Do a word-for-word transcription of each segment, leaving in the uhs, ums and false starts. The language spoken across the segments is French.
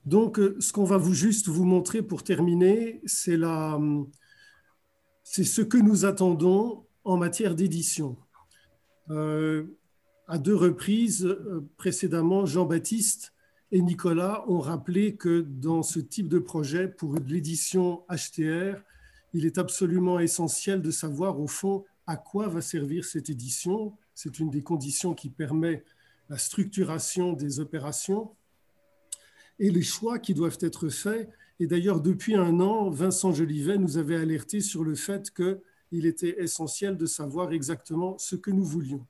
Donc, ce qu'on va vous juste vous montrer pour terminer, c'est la, c'est ce que nous attendons en matière d'édition. Euh, à deux reprises euh, précédemment, Jean-Baptiste et Nicolas ont rappelé que dans ce type de projet, pour l'édition H T R, il est absolument essentiel de savoir au fond à quoi va servir cette édition. C'est une des conditions qui permet la structuration des opérations et les choix qui doivent être faits. Et d'ailleurs, depuis un an, Vincent Jolivet nous avait alerté sur le fait qu'il était essentiel de savoir exactement ce que nous voulions.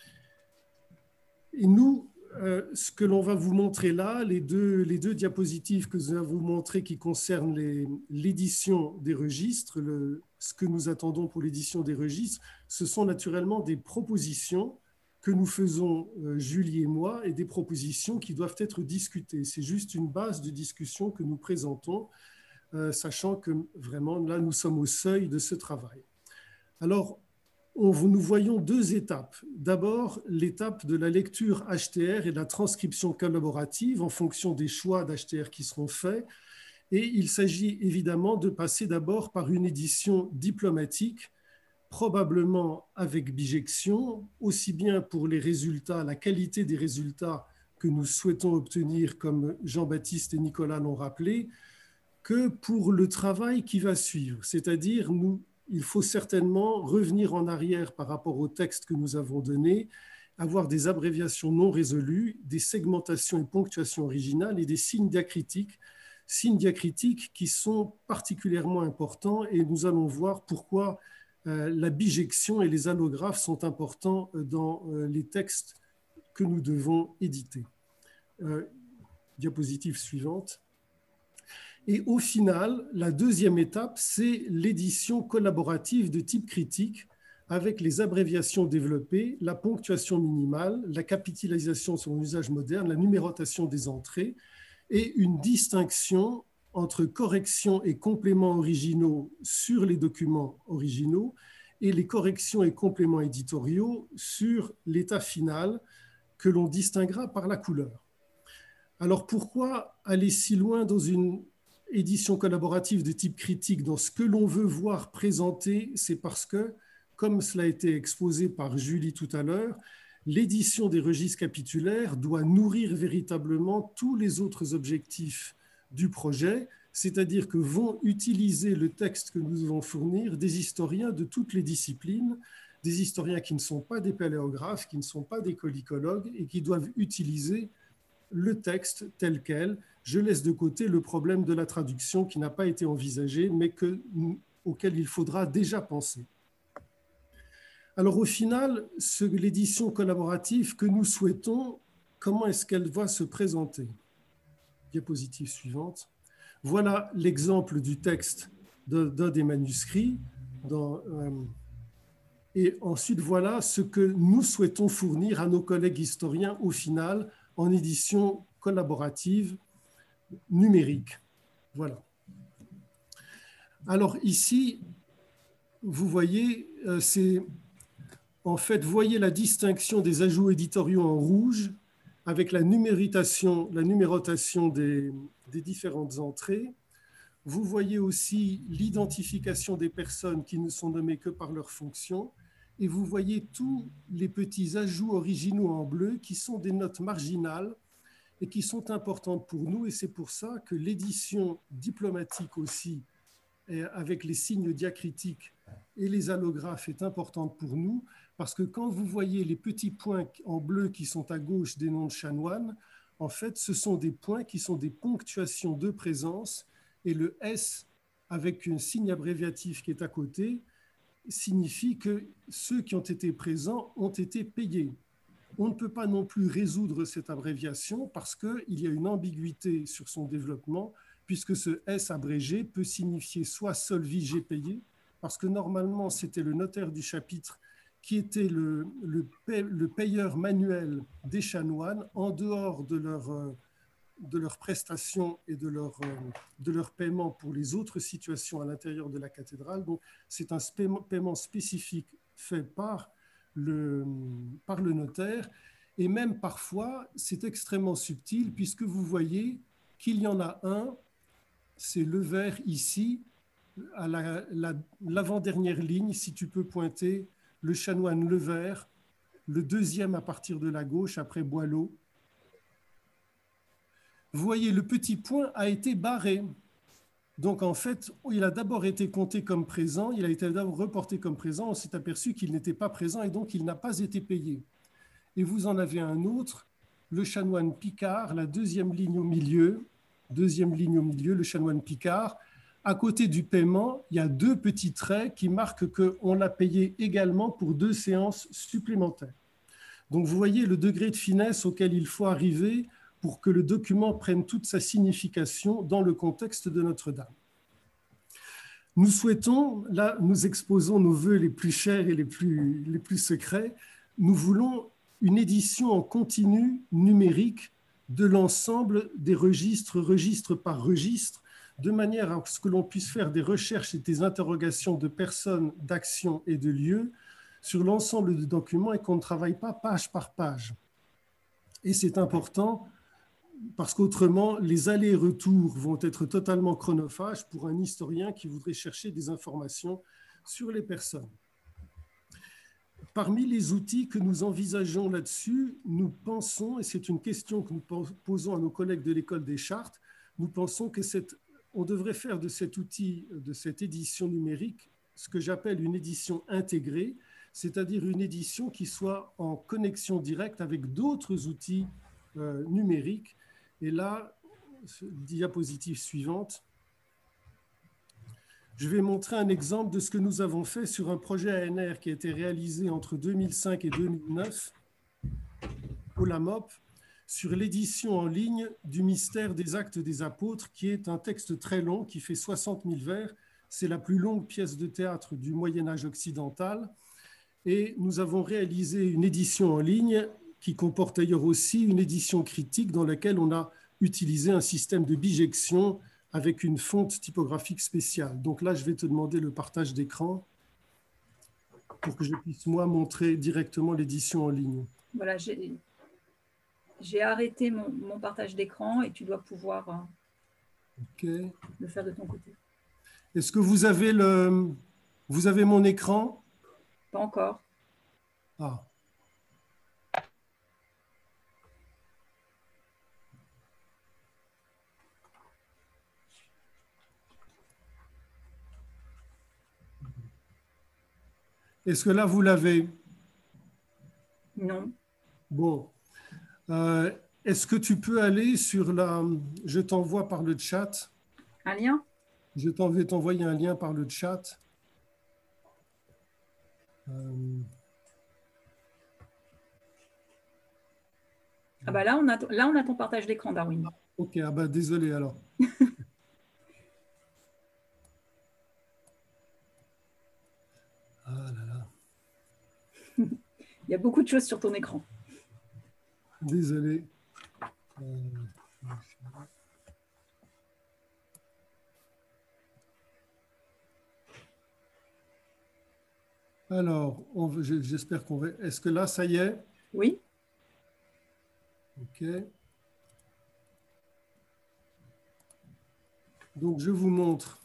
Et nous, euh, ce que l'on va vous montrer là, les deux, les deux diapositives que nous allons vous montrer qui concernent l'édition des registres, le, ce que nous attendons pour l'édition des registres, ce sont naturellement des propositions que nous faisons, euh, Julie et moi, et des propositions qui doivent être discutées. C'est juste une base de discussion que nous présentons, euh, sachant que vraiment, là, nous sommes au seuil de ce travail. Alors, on, nous voyons deux étapes. D'abord, l'étape de la lecture H T R et de la transcription collaborative en fonction des choix d'H T R qui seront faits. Et il s'agit évidemment de passer d'abord par une édition diplomatique, probablement avec bijection, aussi bien pour les résultats, la qualité des résultats que nous souhaitons obtenir, comme Jean-Baptiste et Nicolas l'ont rappelé, que pour le travail qui va suivre. C'est-à-dire, nous, il faut certainement revenir en arrière par rapport au texte que nous avons donné, avoir des abréviations non résolues, des segmentations et ponctuations originales et des signes diacritiques, signes diacritiques qui sont particulièrement importants, et nous allons voir pourquoi euh, la bijection et les allographes sont importants dans euh, les textes que nous devons éditer. Euh, diapositive suivante. Et au final, la deuxième étape, c'est l'édition collaborative de type critique avec les abréviations développées, la ponctuation minimale, la capitalisation sur l'usage moderne, la numérotation des entrées et une distinction entre corrections et compléments originaux sur les documents originaux et les corrections et compléments éditoriaux sur l'état final que l'on distinguera par la couleur. Alors pourquoi aller si loin dans une édition collaborative de type critique? Dans ce que l'on veut voir présenter, c'est parce que, comme cela a été exposé par Julie tout à l'heure, l'édition des registres capitulaires doit nourrir véritablement tous les autres objectifs du projet, c'est-à-dire que vont utiliser le texte que nous allons fournir des historiens de toutes les disciplines, des historiens qui ne sont pas des paléographes, qui ne sont pas des collicologues et qui doivent utiliser le texte tel quel. Je laisse de côté le problème de la traduction qui n'a pas été envisagé, mais que, auquel il faudra déjà penser. Alors au final, l'édition collaborative que nous souhaitons, comment est-ce qu'elle va se présenter? Diapositive suivante. Voilà l'exemple du texte d'un des manuscrits. Dans, euh, et ensuite, voilà ce que nous souhaitons fournir à nos collègues historiens au final en édition collaborative numérique. Voilà. Alors ici, vous voyez, c'est en fait, voyez la distinction des ajouts éditoriaux en rouge avec la numérotation, la numérotation des, des différentes entrées. Vous voyez aussi l'identification des personnes qui ne sont nommées que par leur fonction. Et vous voyez tous les petits ajouts originaux en bleu qui sont des notes marginales et qui sont importantes pour nous. Et c'est pour ça que l'édition diplomatique aussi, avec les signes diacritiques et les allographes, est importante pour nous, parce que quand vous voyez les petits points en bleu qui sont à gauche des noms de chanoines, en fait, ce sont des points qui sont des ponctuations de présence, et le S, avec un signe abréviatif qui est à côté, signifie que ceux qui ont été présents ont été payés. On ne peut pas non plus résoudre cette abréviation parce qu'il y a une ambiguïté sur son développement, puisque ce S abrégé peut signifier soit solvigé payé, parce que normalement c'était le notaire du chapitre qui était le, le, le payeur manuel des chanoines en dehors de leur, de leurs prestations et de leur, de leur paiement pour les autres situations à l'intérieur de la cathédrale. Donc c'est un paiement spécifique fait par le, par le notaire. Et même parfois, c'est extrêmement subtil puisque vous voyez qu'il y en a un, c'est le vert ici, à la, la, l'avant-dernière ligne, si tu peux pointer, le chanoine Le Vert, le deuxième à partir de la gauche, après Boileau. Vous voyez, le petit point a été barré. Donc, en fait, il a d'abord été compté comme présent, il a été d'abord reporté comme présent, on s'est aperçu qu'il n'était pas présent et donc il n'a pas été payé. Et vous en avez un autre, le chanoine Picard, la deuxième ligne au milieu, deuxième ligne au milieu, le chanoine Picard. À côté du paiement, il y a deux petits traits qui marquent qu'on l'a payé également pour deux séances supplémentaires. Donc, vous voyez le degré de finesse auquel il faut arriver pour que le document prenne toute sa signification dans le contexte de Notre-Dame. Nous souhaitons, là, nous exposons nos vœux les plus chers et les plus, les plus secrets, nous voulons une édition en continu numérique de l'ensemble des registres, registre par registre, de manière à ce que l'on puisse faire des recherches et des interrogations de personnes, d'actions et de lieux sur l'ensemble du document et qu'on ne travaille pas page par page. Et c'est important parce qu'autrement, les allers-retours vont être totalement chronophages pour un historien qui voudrait chercher des informations sur les personnes. Parmi les outils que nous envisageons là-dessus, nous pensons, et c'est une question que nous posons à nos collègues de l'École des Chartes, nous pensons que cette, on devrait faire de cet outil, de cette édition numérique, ce que j'appelle une édition intégrée, c'est-à-dire une édition qui soit en connexion directe avec d'autres outils euh, numériques. Et là, diapositive suivante, je vais montrer un exemple de ce que nous avons fait sur un projet A N R qui a été réalisé entre deux mille cinq et deux mille neuf au LAMOP sur l'édition en ligne du Mystère des Actes des Apôtres, qui est un texte très long qui fait soixante mille vers. C'est la plus longue pièce de théâtre du Moyen-Âge occidental. Et nous avons réalisé une édition en ligne qui comporte d'ailleurs aussi une édition critique dans laquelle on a utilisé un système de bijection avec une fonte typographique spéciale. Donc là, je vais te demander le partage d'écran pour que je puisse, moi, montrer directement l'édition en ligne. Voilà, j'ai arrêté mon, mon partage d'écran et tu dois pouvoir euh, okay. le faire de ton côté. Est-ce que vous avez, le, vous avez mon écran? Pas encore. Ah. Est-ce que là, vous l'avez? Non. Bon. Euh, Est-ce que tu peux aller sur la... Je t'envoie par le chat. Un lien? Je vais t'envoyer un lien par le chat. Euh... Ah bah là, on a, là, on a ton partage d'écran, Darwin. Ok, ah bah désolé alors. Ah là là. Il y a beaucoup de choses sur ton écran. Désolé. Euh... Alors, j'espère qu'on va... Est-ce que là, ça y est? Oui. Ok. Donc, je vous montre.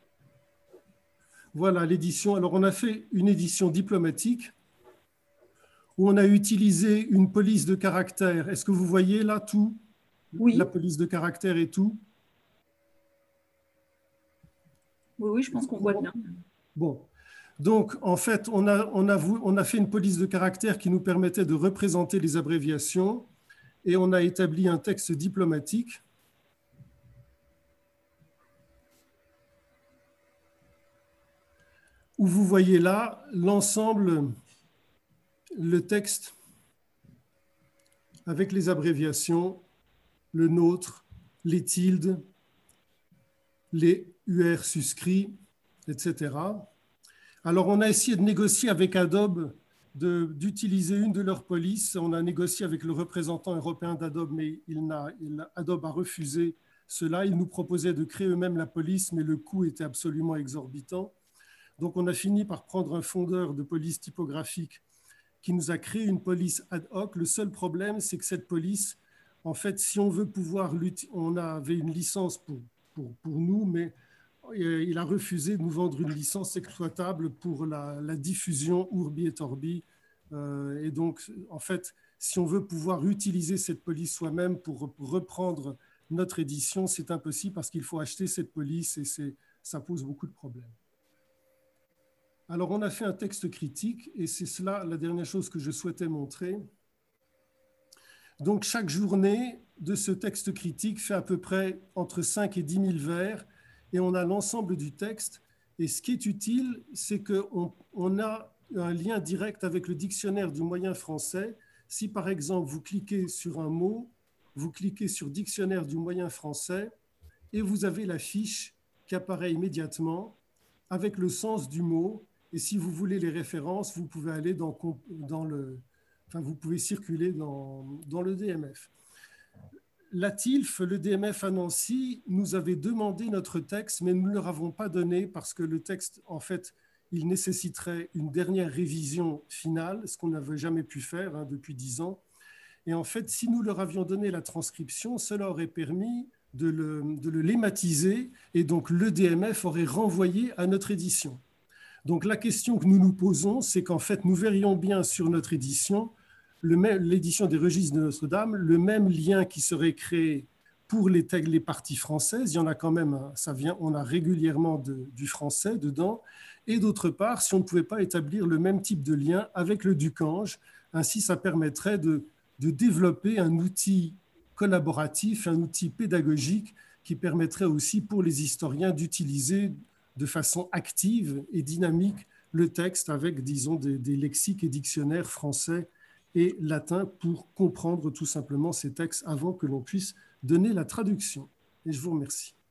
Voilà l'édition. Alors, on a fait une édition diplomatique où on a utilisé une police de caractère. Est-ce que vous voyez là tout? Oui. La police de caractère et tout? Oui, oui, je pense qu'on voit bien. Bon. Donc, en fait, on a, on, a, on a fait une police de caractère qui nous permettait de représenter les abréviations et on a établi un texte diplomatique. Où vous voyez là l'ensemble, le texte avec les abréviations, le nôtre, les tildes, les U R suscrits, et cetera. Alors, on a essayé de négocier avec Adobe d'utiliser une de leurs polices. On a négocié avec le représentant européen d'Adobe, mais il a, il, Adobe a refusé cela. Ils nous proposaient de créer eux-mêmes la police, mais le coût était absolument exorbitant. Donc, on a fini par prendre un fondeur de police typographique qui nous a créé une police ad hoc. Le seul problème, c'est que cette police, en fait, si on veut pouvoir, on avait une licence pour, pour, pour nous, mais il a refusé de nous vendre une licence exploitable pour la, la diffusion Urbi et Orbi. Euh, et donc, en fait, si on veut pouvoir utiliser cette police soi-même pour reprendre notre édition, c'est impossible parce qu'il faut acheter cette police et ça pose beaucoup de problèmes. Alors, on a fait un texte critique et c'est cela la dernière chose que je souhaitais montrer. Donc, chaque journée de ce texte critique fait à peu près entre cinq et dix mille vers et on a l'ensemble du texte. Et ce qui est utile, c'est qu'on on a un lien direct avec le dictionnaire du moyen français. Si, par exemple, vous cliquez sur un mot, vous cliquez sur dictionnaire du moyen français et vous avez la fiche qui apparaît immédiatement avec le sens du mot. Et si vous voulez les références, vous pouvez aller dans, dans le... Enfin, vous pouvez circuler dans, dans le D M F. La T I L F, le D M F à Nancy, nous avait demandé notre texte, mais nous ne leur avons pas donné parce que le texte, en fait, il nécessiterait une dernière révision finale, ce qu'on n'avait jamais pu faire hein, depuis dix ans. Et en fait, si nous leur avions donné la transcription, cela aurait permis de le, de le lématiser et donc le D M F aurait renvoyé à notre édition. Donc la question que nous nous posons, c'est qu'en fait, nous verrions bien sur notre édition, l'édition des registres de Notre-Dame, le même lien qui serait créé pour les, les parties françaises. Il y en a quand même, ça vient, on a régulièrement de, du français dedans. Et d'autre part, si on ne pouvait pas établir le même type de lien avec le Ducange, ainsi ça permettrait de, de développer un outil collaboratif, un outil pédagogique qui permettrait aussi pour les historiens d'utiliser de façon active et dynamique le texte avec, disons, des, des lexiques et dictionnaires français et latins pour comprendre tout simplement ces textes avant que l'on puisse donner la traduction. Et je vous remercie.